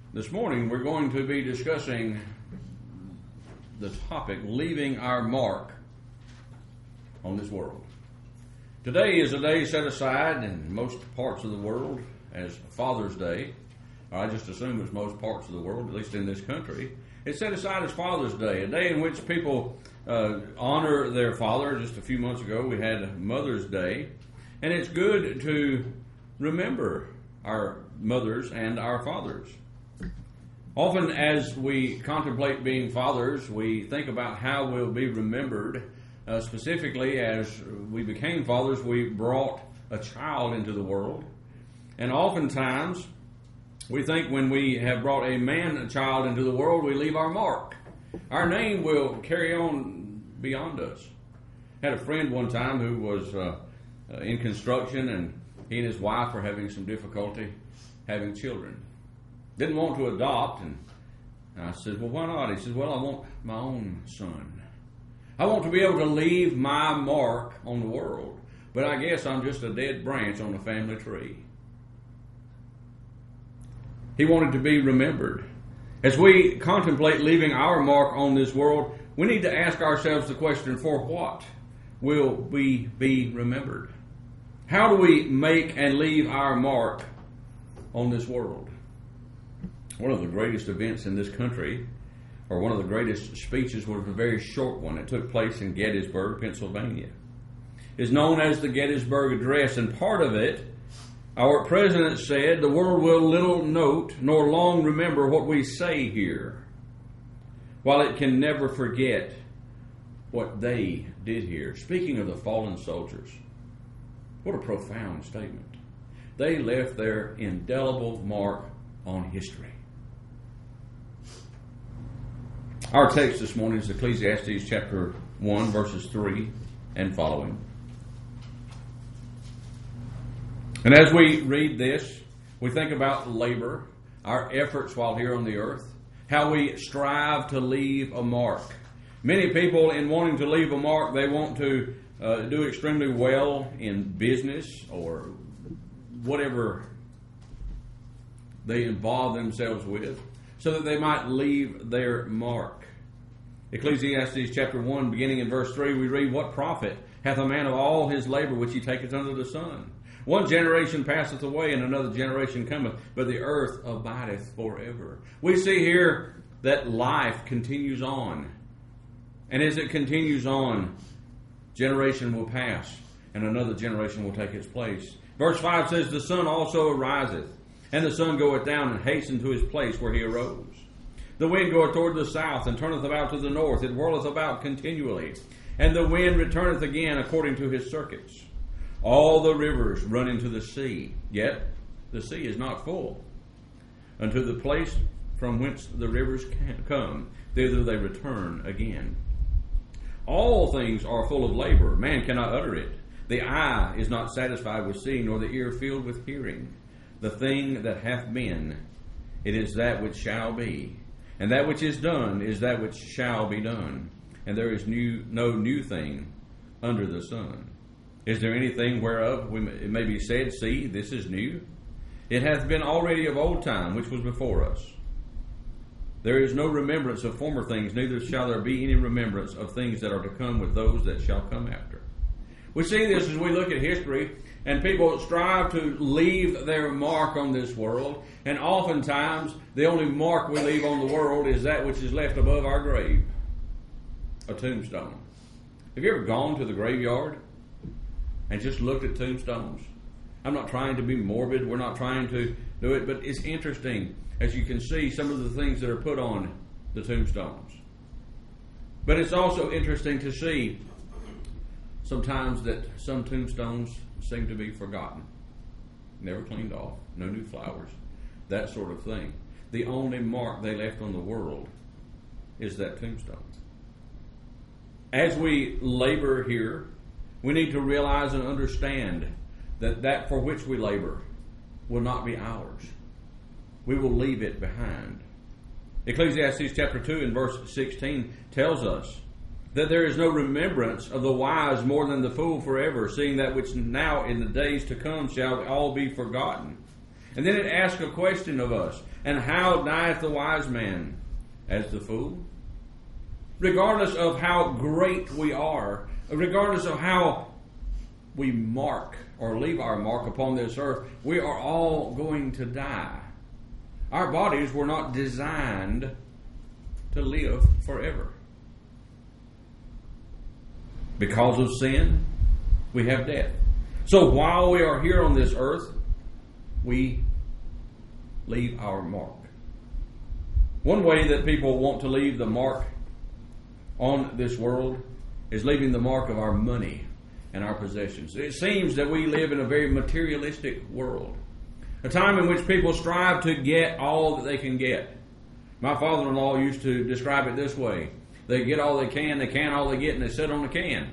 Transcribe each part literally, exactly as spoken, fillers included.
This morning we're going to be discussing the topic, leaving our mark on this world. Today is a day set aside in most parts of the world as Father's Day. Or I just assume it's most parts of the world, at least in this country. It's set aside as Father's Day, a day in which people uh, honor their father. Just a few months ago we had Mother's Day. And it's good to remember our mothers and our fathers. Often as we contemplate being fathers, we think about how we'll be remembered. Uh, specifically, as we became fathers, we brought a child into the world. And oftentimes, we think when we have brought a man child into the world, we leave our mark. Our name will carry on beyond us. I had a friend one time who was uh, in construction, and he and his wife were having some difficulty having children. Didn't want to adopt, and I said, well, why not? He said, well, I want my own son. I want to be able to leave my mark on the world, but I guess I'm just a dead branch on the family tree. He wanted to be remembered. As we contemplate leaving our mark on this world, we need to ask ourselves the question, for what will we be remembered? How do we make and leave our mark on this world? One of the greatest events in this country, or one of the greatest speeches, was a very short one. It took place in Gettysburg, Pennsylvania. It's known as the Gettysburg Address, and part of it, our president said, the world will little note nor long remember what we say here, while it can never forget what they did here. Speaking of the fallen soldiers, what a profound statement. They left their indelible mark on history. Our text this morning is Ecclesiastes chapter one, verses three and following. And as we read this, we think about labor, our efforts while here on the earth, how we strive to leave a mark. Many people, in wanting to leave a mark, they want to uh, do extremely well in business or whatever they involve themselves with, so that they might leave their mark. Ecclesiastes chapter one, beginning in verse three, we read, what profit hath a man of all his labor which he taketh under the sun? One generation passeth away, and another generation cometh, but the earth abideth forever. We see here that life continues on. And as it continues on, generation will pass, and another generation will take its place. Verse five says, the sun also ariseth, and the sun goeth down, and hasteneth to his place where he arose. The wind goeth toward the south, and turneth about to the north. It whirleth about continually. And the wind returneth again according to his circuits. All the rivers run into the sea, yet the sea is not full. Unto the place from whence the rivers come, thither they return again. All things are full of labor. Man cannot utter it. The eye is not satisfied with seeing, nor the ear filled with hearing. The thing that hath been, it is that which shall be. And that which is done is that which shall be done. And there is new, no new thing under the sun. Is there anything whereof we may, it may be said, see, this is new? It hath been already of old time, which was before us. There is no remembrance of former things, neither shall there be any remembrance of things that are to come with those that shall come after. We see this as we look at history, and people strive to leave their mark on this world, and oftentimes the only mark we leave on the world is that which is left above our grave, a tombstone. Have you ever gone to the graveyard and just looked at tombstones? I'm not trying to be morbid, we're not trying to do it, but it's interesting as you can see some of the things that are put on the tombstones. But it's also interesting to see sometimes that some tombstones seem to be forgotten, never cleaned off, no new flowers, that sort of thing. The only mark they left on the world is that tombstone. As we labor here, we need to realize and understand that that for which we labor will not be ours. We will leave it behind. Ecclesiastes chapter two and verse sixteen tells us that there is no remembrance of the wise more than the fool forever, seeing that which now in the days to come shall all be forgotten. And then it asks a question of us. And how dieth the wise man? As the fool? Regardless of how great we are, regardless of how we mark or leave our mark upon this earth, we are all going to die. Our bodies were not designed to live forever. Because of sin, we have death. So while we are here on this earth, we leave our mark. One way that people want to leave the mark on this world is leaving the mark of our money and our possessions. It seems that we live in a very materialistic world, a time in which people strive to get all that they can get. My father-in-law used to describe it this way: they get all they can, they can all they get, and they sit on the can.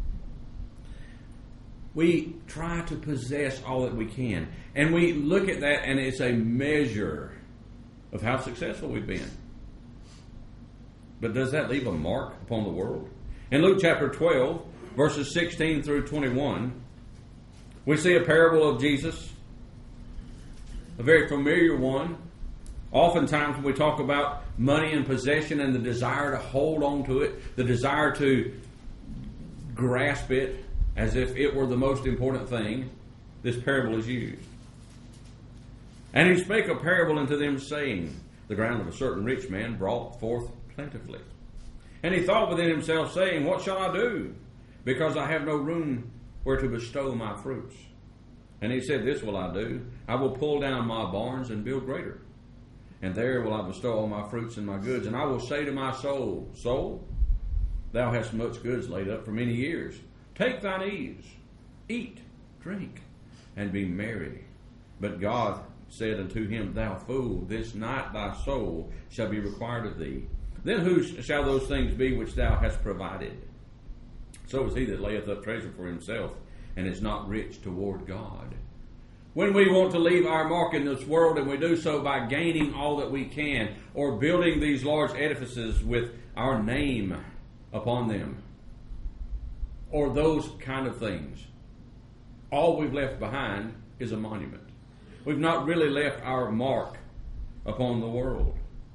We try to possess all that we can, and we look at that, and it's a measure of how successful we've been. But does that leave a mark upon the world? In Luke chapter twelve, verses sixteen through twenty-one, we see a parable of Jesus, a very familiar one. Oftentimes when we talk about money and possession and the desire to hold on to it, the desire to grasp it as if it were the most important thing, this parable is used. And he spake a parable unto them, saying, the ground of a certain rich man brought forth plentifully. And he thought within himself, saying, what shall I do? Because I have no room where to bestow my fruits. And he said, this will I do. I will pull down my barns and build greater. And there will I bestow all my fruits and my goods. And I will say to my soul, soul, thou hast much goods laid up for many years. Take thine ease, eat, drink, and be merry. But God said unto him, thou fool, this night thy soul shall be required of thee. Then whose shall those things be which thou hast provided? So is he that layeth up treasure for himself, and is not rich toward God. When we want to leave our mark in this world, and we do so by gaining all that we can, or building these large edifices with our name upon them, or those kind of things, all we've left behind is a monument. We've not really left our mark upon the world.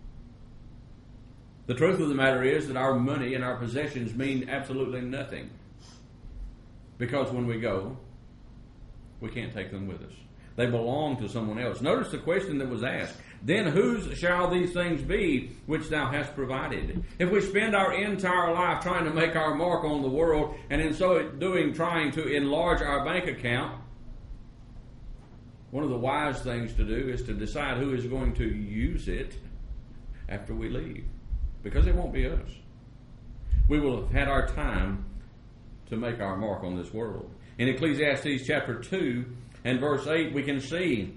The truth of the matter is that our money and our possessions mean absolutely nothing. Because when we go, we can't take them with us. They belong to someone else. Notice the question that was asked. Then whose shall these things be which thou hast provided? If we spend our entire life trying to make our mark on the world, and in so doing trying to enlarge our bank account, one of the wise things to do is to decide who is going to use it after we leave. Because it won't be us. We will have had our time to make our mark on this world. In Ecclesiastes chapter two and verse eight, we can see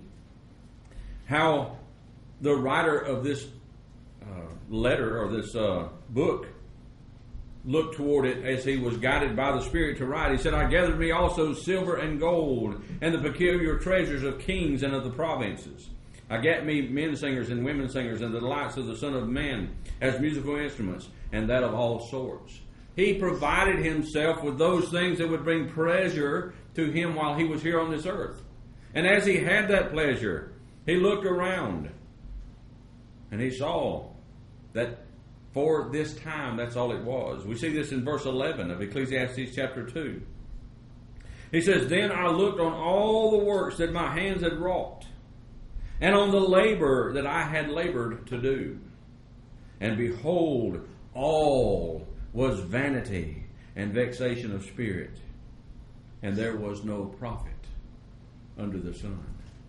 how the writer of this uh, letter or this uh, book looked toward it as he was guided by the Spirit to write. He said, I gathered me also silver and gold and the peculiar treasures of kings and of the provinces. I gat me men singers and women singers and the delights of the Son of Man as musical instruments and that of all sorts. He provided himself with those things that would bring pleasure to him while he was here on this earth. And as he had that pleasure, he looked around and he saw that for this time, that's all it was. We see this in verse eleven of Ecclesiastes chapter two. He says, Then I looked on all the works that my hands had wrought, and on the labor that I had labored to do. And behold, all was vanity and vexation of spirit, and there was no profit under the sun.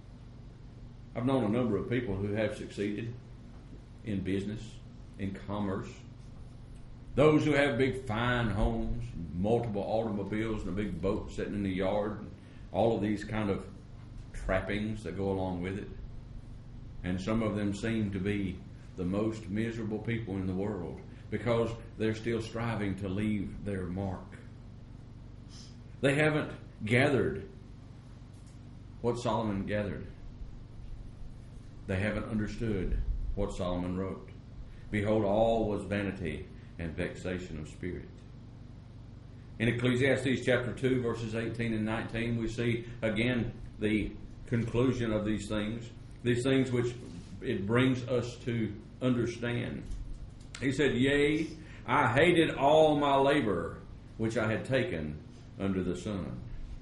I've known a number of people who have succeeded in business, in commerce. Those who have big fine homes, multiple automobiles, and a big boat sitting in the yard, all of these kind of trappings that go along with it. And some of them seem to be the most miserable people in the world because they're still striving to leave their mark. They haven't gathered what Solomon gathered. They haven't understood what Solomon wrote. Behold, all was vanity and vexation of spirit. In Ecclesiastes chapter two, verses eighteen and nineteen, we see again the conclusion of these things, these things which it brings us to understand. He said, "Yea, I hated all my labor which I had taken under the sun."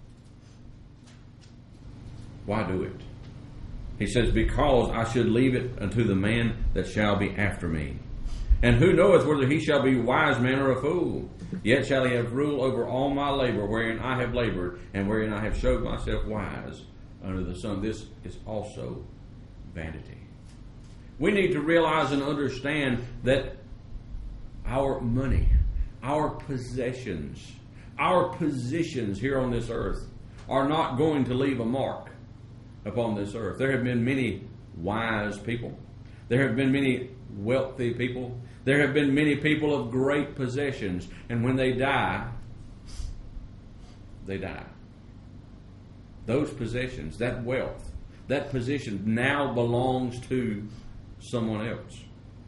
Why do it? He says, "Because I should leave it unto the man that shall be after me. And who knoweth whether he shall be wise man or a fool? Yet shall he have rule over all my labor, wherein I have labored, and wherein I have showed myself wise under the sun." This is also vanity. We need to realize and understand that our money, our possessions, our positions here on this earth are not going to leave a mark upon this earth. There have been many wise people. There have been many wealthy people. There have been many people of great possessions. And when they die, they die. Those possessions, that wealth, that position now belongs to someone else.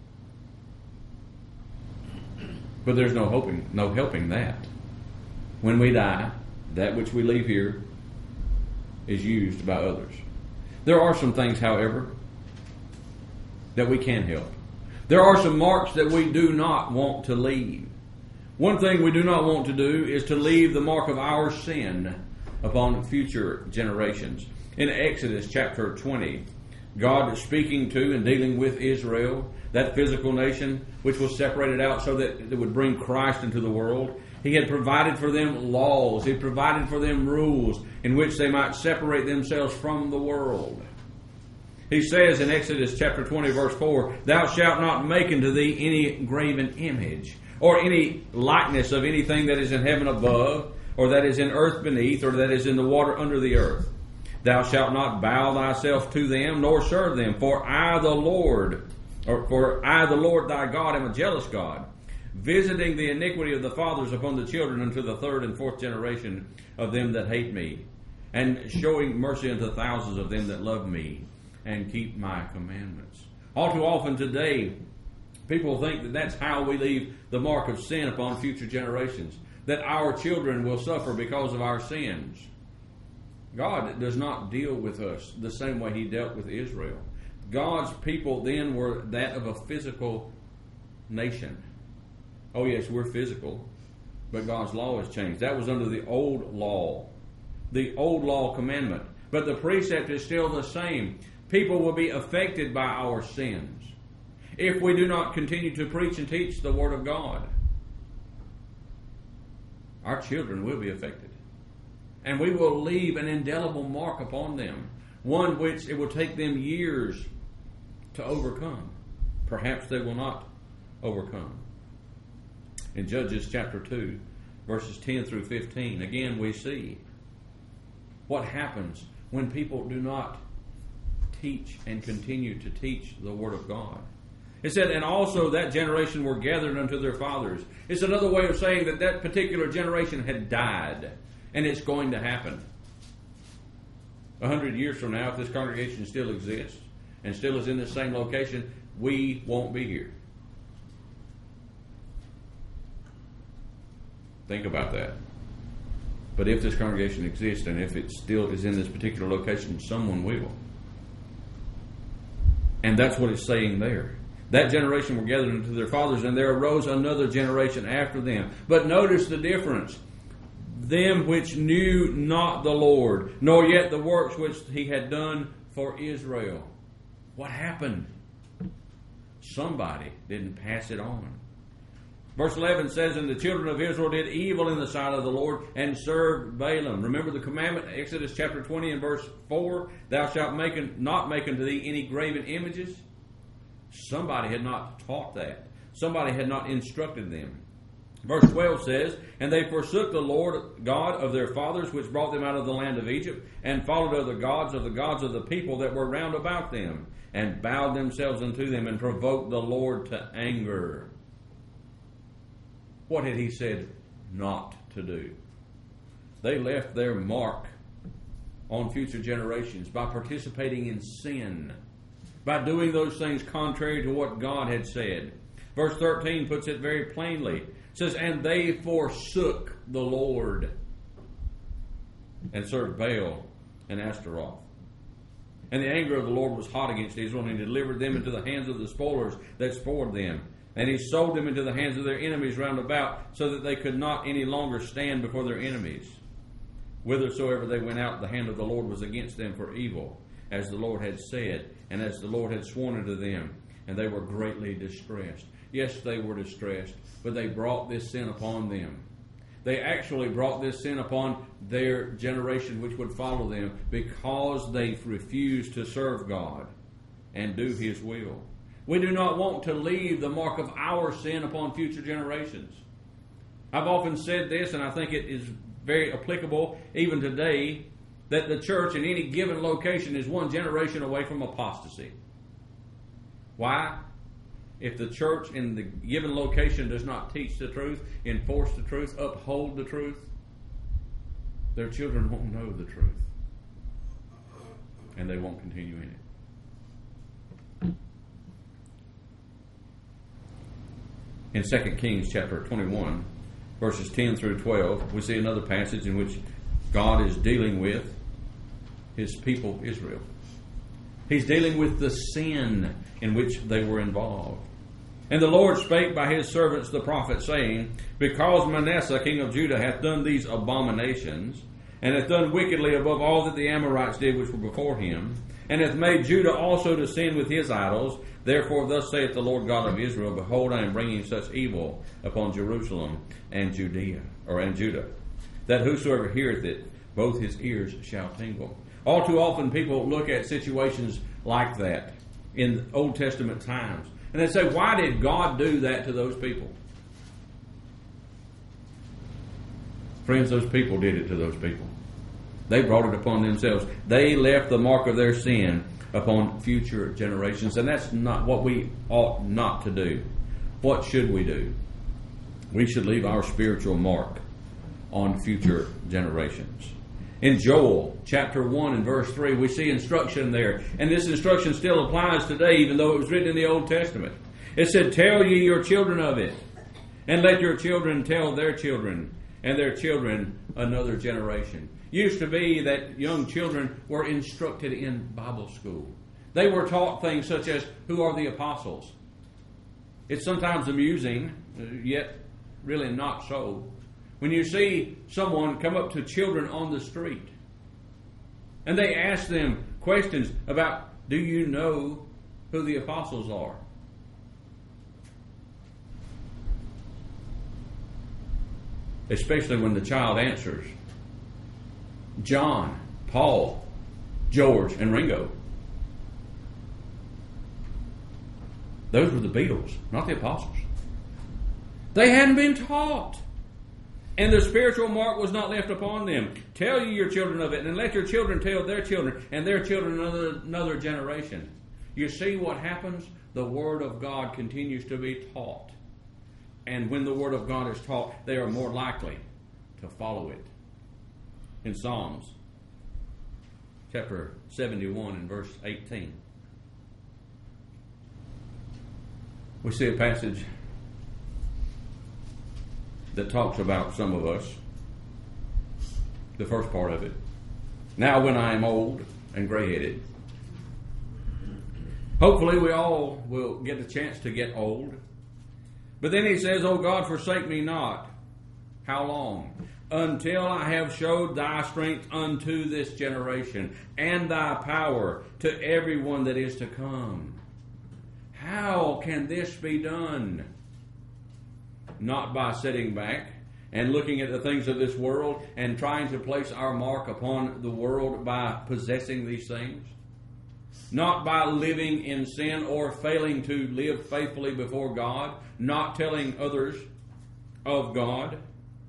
But there's no hoping, no helping that. When we die, that which we leave here is used by others. There are some things, however, that we can help. There are some marks that we do not want to leave. One thing we do not want to do is to leave the mark of our sin upon future generations. In Exodus chapter twenty, God is speaking to and dealing with Israel, that physical nation which was separated out so that it would bring Christ into the world. He had provided for them laws. He provided for them rules in which they might separate themselves from the world. He says in Exodus chapter twenty, verse four, "Thou shalt not make unto thee any graven image, or any likeness of anything that is in heaven above, or that is in earth beneath, or that is in the water under the earth. Thou shalt not bow thyself to them, nor serve them. For I the Lord, or for I the Lord thy God am a jealous God, visiting the iniquity of the fathers upon the children unto the third and fourth generation of them that hate me, and showing mercy unto thousands of them that love me and keep my commandments." All too often today, people think that that's how we leave the mark of sin upon future generations, that our children will suffer because of our sins. God does not deal with us the same way He dealt with Israel. God's people then were that of a physical nation. Oh yes, we're physical, but God's law has changed. That was under the old law, the old law commandment. But the precept is still the same. People will be affected by our sins if we do not continue to preach and teach the Word of God. Our children will be affected. And we will leave an indelible mark upon them, one which it will take them years to overcome. Perhaps they will not overcome. In Judges chapter two, verses ten through fifteen, again we see what happens when people do not teach and continue to teach the Word of God. It said, "And also that generation were gathered unto their fathers." It's another way of saying that that particular generation had died, and it's going to happen. A hundred years from now, if this congregation still exists and still is in the same location, we won't be here. Think about that. But if this congregation exists and if it still is in this particular location, someone will. And that's what it's saying there. That generation were gathered unto their fathers, and there arose another generation after them. But notice the difference. Them which knew not the Lord, nor yet the works which He had done for Israel. What happened? Somebody didn't pass it on. Verse eleven says, "And the children of Israel did evil in the sight of the Lord, and served Balaam." Remember the commandment, Exodus chapter twenty and verse four, "Thou shalt make, not make unto thee any graven images." Somebody had not taught that. Somebody had not instructed them. Verse twelve says, "And they forsook the Lord God of their fathers, which brought them out of the land of Egypt, and followed other gods of the gods of the people that were round about them, and bowed themselves unto them, and provoked the Lord to anger." What had He said not to do? They left their mark on future generations by participating in sin, by doing those things contrary to what God had said. Verse thirteen puts it very plainly. It says, "And they forsook the Lord, and served Baal and Ashtaroth." And the anger of the Lord was hot against Israel, and he delivered them into the hands of the spoilers that spoiled them. And he sold them into the hands of their enemies round about, so that they could not any longer stand before their enemies. Whithersoever they went out, the hand of the Lord was against them for evil, as the Lord had said, and as the Lord had sworn unto them. And they were greatly distressed. Yes, they were distressed, but they brought this sin upon them. They actually brought this sin upon their generation which would follow them, because they refused to serve God and do His will. We do not want to leave the mark of our sin upon future generations. I've often said this, and I think it is very applicable even today, that the church in any given location is one generation away from apostasy. Why? If the church in the given location does not teach the truth, enforce the truth, uphold the truth, their children won't know the truth. And they won't continue in it. In Second Kings chapter twenty-one, verses ten through twelve, we see another passage in which God is dealing with His people Israel. He's dealing with the sin in which they were involved. And the Lord spake by His servants the prophets, saying, Because Manasseh king of Judah hath done these abominations, and hath done wickedly above all that the Amorites did which were before him, and hath made Judah also to sin with his idols, therefore thus saith the Lord God of Israel, Behold, I am bringing such evil upon Jerusalem and Judea, or and Judah, that whosoever heareth it, both his ears shall tingle. All too often people look at situations like that in Old Testament times, and they say, why did God do that to those people? Friends, those people did it to those people. They brought it upon themselves. They left the mark of their sin upon future generations, and that's not what we ought not to do. What should we do? We should leave our spiritual mark on future generations. In Joel chapter one and verse three, we see instruction there. And this instruction still applies today, even though it was written in the Old Testament. It said, Tell ye your children of it, and let your children tell their children, and their children another generation. Used to be that young children were instructed in Bible school. They were taught things such as, who are the apostles? It's sometimes amusing, yet really not so, when you see someone come up to children on the street and they ask them questions about, do you know who the apostles are? Especially when the child answers, John, Paul, George, and Ringo. Those were the Beatles, not the apostles. They hadn't been taught. And the spiritual mark was not left upon them. Tell ye your children of it, and let your children tell their children, and their children another, another generation. You see what happens? The Word of God continues to be taught. And when the Word of God is taught, they are more likely to follow it. In Psalms chapter seventy-one and verse eighteen, we see a passage that talks about some of us. The first part of it. Now when I am old and gray-headed. Hopefully we all will get a chance to get old. But then he says, O God, forsake me not. How long? Until I have showed thy strength unto this generation, and thy power to everyone that is to come. How can this be done? Not by sitting back and looking at the things of this world and trying to place our mark upon the world by possessing these things. Not by living in sin or failing to live faithfully before God. Not telling others of God.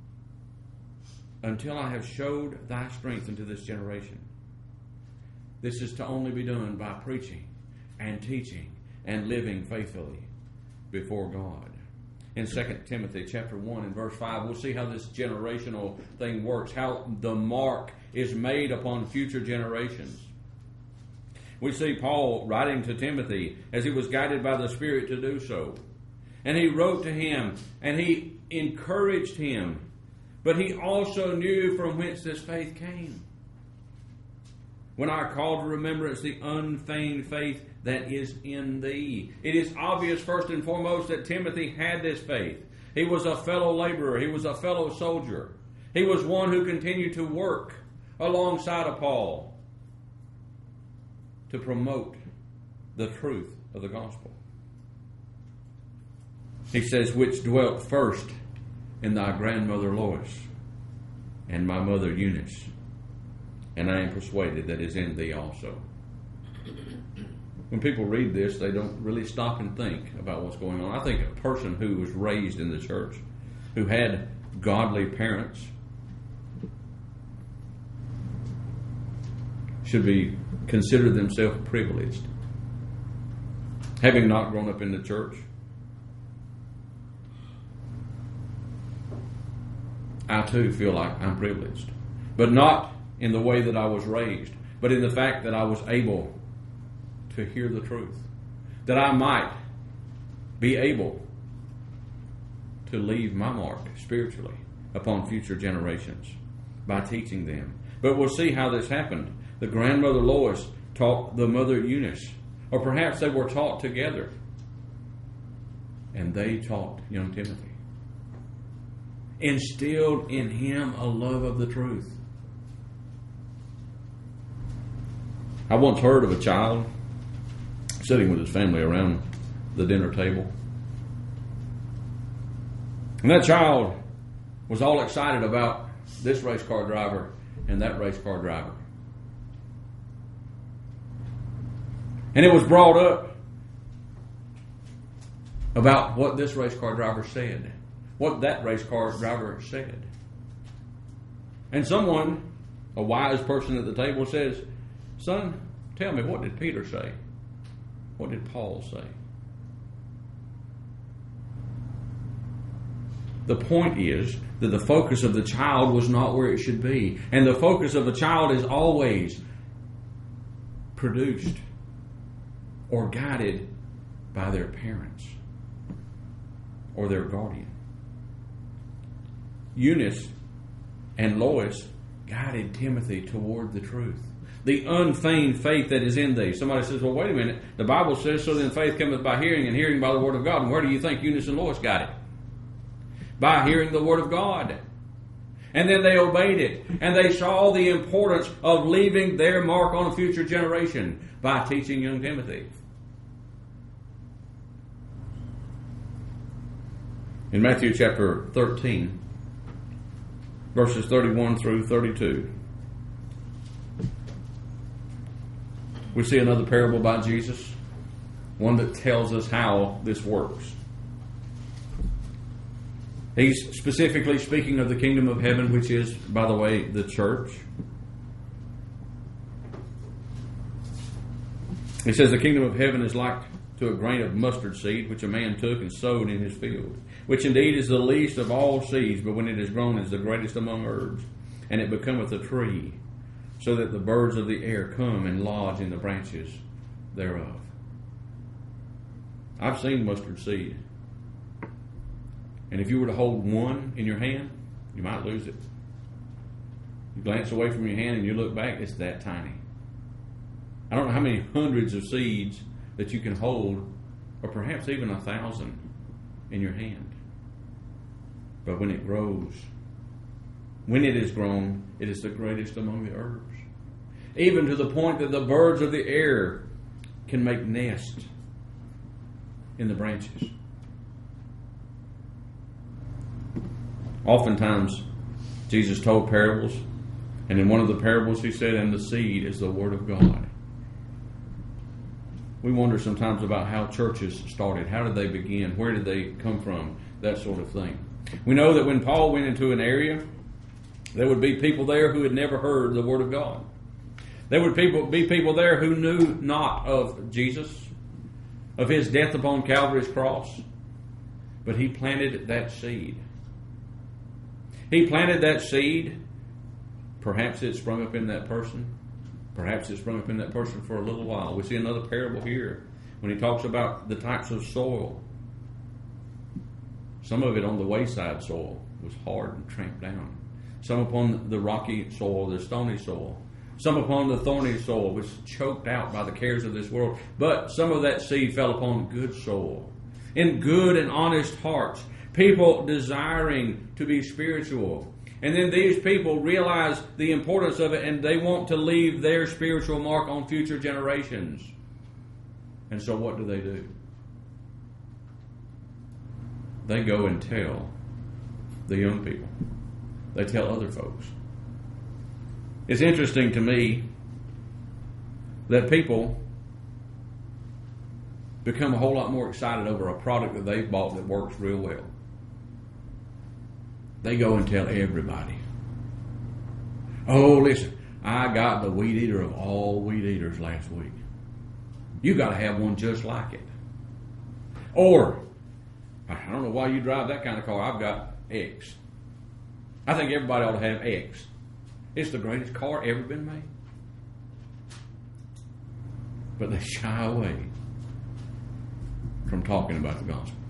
Until I have showed thy strength unto this generation. This is to only be done by preaching and teaching and living faithfully before God. In Second Timothy chapter one and verse five, we'll see how this generational thing works, how the mark is made upon future generations. We see Paul writing to Timothy as he was guided by the Spirit to do so. And he wrote to him and he encouraged him, but he also knew from whence this faith came. when I call to remembrance the unfeigned faith that is in thee. It is obvious first and foremost that Timothy had this faith. He was a fellow laborer. He was a fellow soldier. He was one who continued to work alongside of Paul to promote the truth of the gospel. He says, which dwelt first in thy grandmother Lois and my mother Eunice, and I am persuaded that is in thee also. When people read this, they don't really stop and think about what's going on. I think a person who was raised in the church, who had godly parents, should be consider themselves privileged. Having not grown up in the church, I too feel like I'm privileged. But not in the way that I was raised, but in the fact that I was able to hear the truth. That I might be able to leave my mark spiritually upon future generations by teaching them. But we'll see how this happened. The grandmother Lois taught the mother Eunice, or perhaps they were taught together, and they taught young Timothy. Instilled in him a love of the truth. I once heard of a child sitting with his family around the dinner table. And that child was all excited about this race car driver and that race car driver. And it was brought up about what this race car driver said, what that race car driver said. And someone, a wise person at the table, says, son, tell me, what did Peter say? What did Paul say? The point is that the focus of the child was not where it should be. And the focus of a child is always produced or guided by their parents or their guardian. Eunice and Lois guided Timothy toward the truth. The unfeigned faith that is in thee. Somebody says, well, wait a minute. The Bible says, so then faith cometh by hearing, and hearing by the word of God. And where do you think Eunice and Lois got it? By hearing the word of God. And then they obeyed it. And they saw the importance of leaving their mark on a future generation by teaching young Timothy. In Matthew chapter thirteen, verses thirty-one through thirty-two, we see another parable by Jesus, one that tells us how this works. He's specifically speaking of the kingdom of heaven, which is, by the way, the church. He says the kingdom of heaven is like to a grain of mustard seed, which a man took and sowed in his field, which indeed is the least of all seeds, but when it is grown is the greatest among herbs, and it becometh a tree, so that the birds of the air come and lodge in the branches thereof. I've seen mustard seed. And if you were to hold one in your hand, you might lose it. You glance away from your hand and you look back, it's that tiny. I don't know how many hundreds of seeds that you can hold, or perhaps even a thousand in your hand. But when it grows, when it is grown, it is the greatest among the herbs. Even to the point that the birds of the air can make nests in the branches. Oftentimes, Jesus told parables, and in one of the parables he said, and the seed is the word of God. We wonder sometimes about how churches started. How did they begin? Where did they come from? That sort of thing. We know that when Paul went into an area, there would be people there who had never heard the word of God. There would people, be people there who knew not of Jesus, of his death upon Calvary's cross. But he planted that seed. He planted that seed. Perhaps it sprung up in that person. Perhaps it sprung up in that person for a little while. We see another parable here when he talks about the types of soil. Some of it on the wayside soil was hard and tramped down. Some upon the rocky soil, the stony soil. Some upon the thorny soil, was choked out by the cares of this world. But some of that seed fell upon good soil, in good and honest hearts, people desiring to be spiritual. And then these people realize the importance of it, and they want to leave their spiritual mark on future generations. And so what do they do? They go and tell the young people. They tell other folks. It's interesting to me that people become a whole lot more excited over a product that they've bought that works real well. They go and tell everybody. Oh, listen, I got the weed eater of all weed eaters last week. You got to have one just like it. Or, I don't know why you drive that kind of car. I've got X. I think everybody ought to have X. It's the greatest car ever been made. But they shy away from talking about the gospel.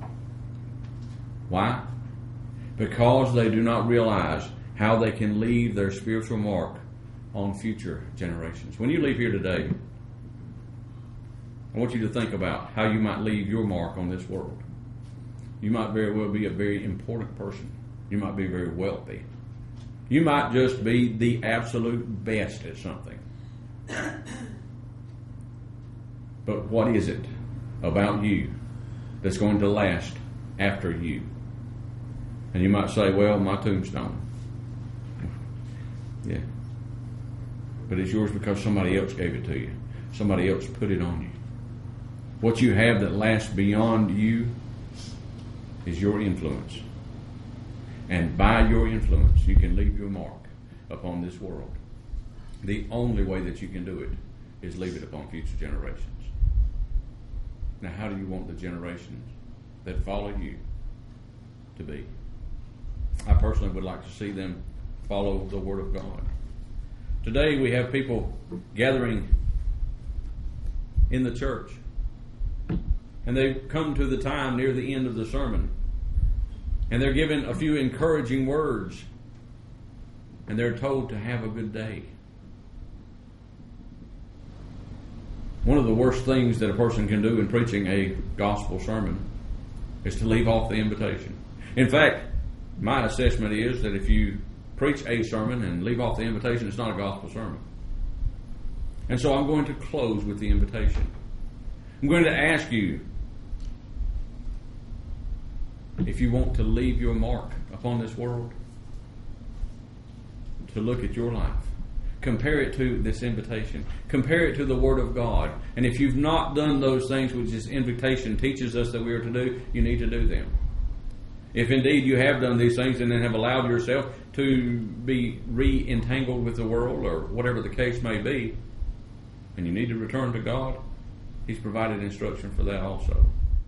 Why? Because they do not realize how they can leave their spiritual mark on future generations. When you leave here today, I want you to think about how you might leave your mark on this world. You might very well be a very important person. You might be very wealthy. You might just be the absolute best at something. But what is it about you that's going to last after you? And you might say, well, my tombstone. Yeah. But it's yours because somebody else gave it to you. Somebody else put it on you. What you have that lasts beyond you is your influence. And by your influence, you can leave your mark upon this world. The only way that you can do it is leave it upon future generations. Now, how do you want the generations that follow you to be? I personally would like to see them follow the Word of God. Today we have people gathering in the church, and they've come to the time near the end of the sermon, and they're given a few encouraging words, and they're told to have a good day. One of the worst things that a person can do in preaching a gospel sermon is to leave off the invitation. In fact, my assessment is that if you preach a sermon and leave off the invitation, it's not a gospel sermon. And so I'm going to close with the invitation. I'm going to ask you, if you want to leave your mark upon this world, to look at your life. Compare it to this invitation. Compare it to the Word of God. And if you've not done those things which this invitation teaches us that we are to do, you need to do them. If indeed you have done these things and then have allowed yourself to be re-entangled with the world or whatever the case may be, and you need to return to God, He's provided instruction for that also.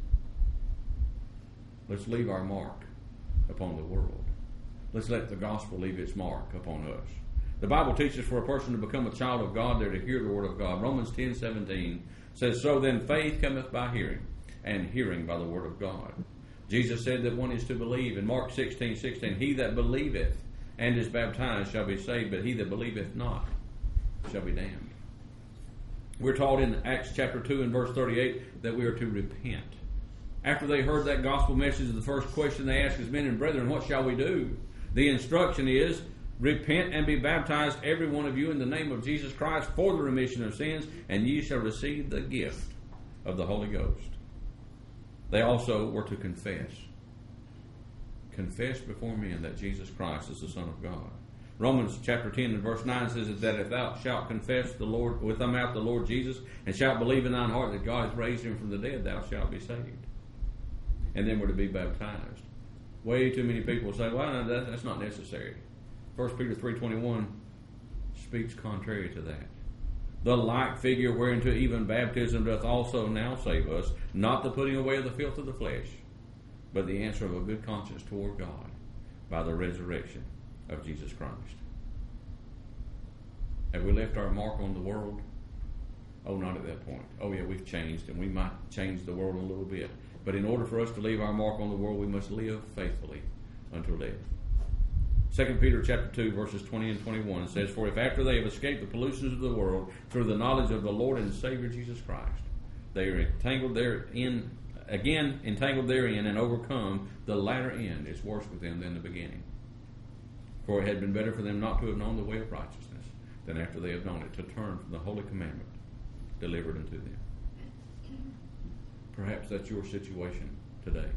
Let's leave our mark upon the world. Let's let the gospel leave its mark upon us. The Bible teaches for a person to become a child of God, they're to hear the word of God. Romans ten seventeen says, so then faith cometh by hearing, and hearing by the word of God. Jesus said that one is to believe. In Mark sixteen sixteen, he that believeth and is baptized shall be saved, but he that believeth not shall be damned. We're taught in Acts chapter two and verse thirty-eight that we are to repent. After they heard that gospel message, the first question they asked is, men and brethren, what shall we do? The instruction is, repent and be baptized, every one of you, in the name of Jesus Christ for the remission of sins, and ye shall receive the gift of the Holy Ghost. They also were to confess. Confess before men that Jesus Christ is the Son of God. Romans chapter ten and verse nine says that if thou shalt confess the Lord with thy mouth the Lord Jesus, and shalt believe in thine heart that God hath raised him from the dead, thou shalt be saved. And then we're to be baptized. Way too many people say, well, no, that, that's not necessary. First Peter three twenty-one speaks contrary to that. The like figure whereunto even baptism doth also now save us, not the putting away of the filth of the flesh, but the answer of a good conscience toward God by the resurrection of Jesus Christ. Have we left our mark on the world? Oh, not at that point. Oh yeah, we've changed, and we might change the world a little bit. But in order for us to leave our mark on the world, we must live faithfully until death. Second Peter chapter two, verses twenty and twenty-one, it says, "For if after they have escaped the pollutions of the world through the knowledge of the Lord and Savior Jesus Christ, they are entangled therein, again entangled therein and overcome, the latter end is worse with them than the beginning. For it had been better for them not to have known the way of righteousness than after they have known it, to turn from the holy commandment delivered unto them." Perhaps that's your situation today.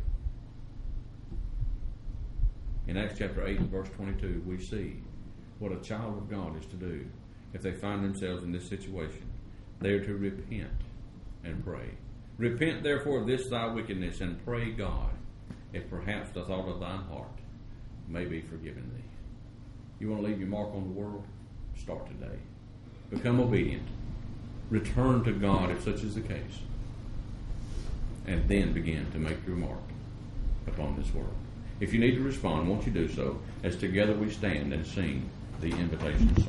In Acts chapter eight and verse twenty-two, we see what a child of God is to do if they find themselves in this situation. They are to repent and pray. "Repent therefore of this thy wickedness, and pray God, if perhaps the thought of thine heart may be forgiven thee." You want to leave your mark on the world? Start today. Become obedient. Return to God if such is the case. And then begin to make your mark upon this world. If you need to respond, won't you do so as together we stand and sing the invitation song.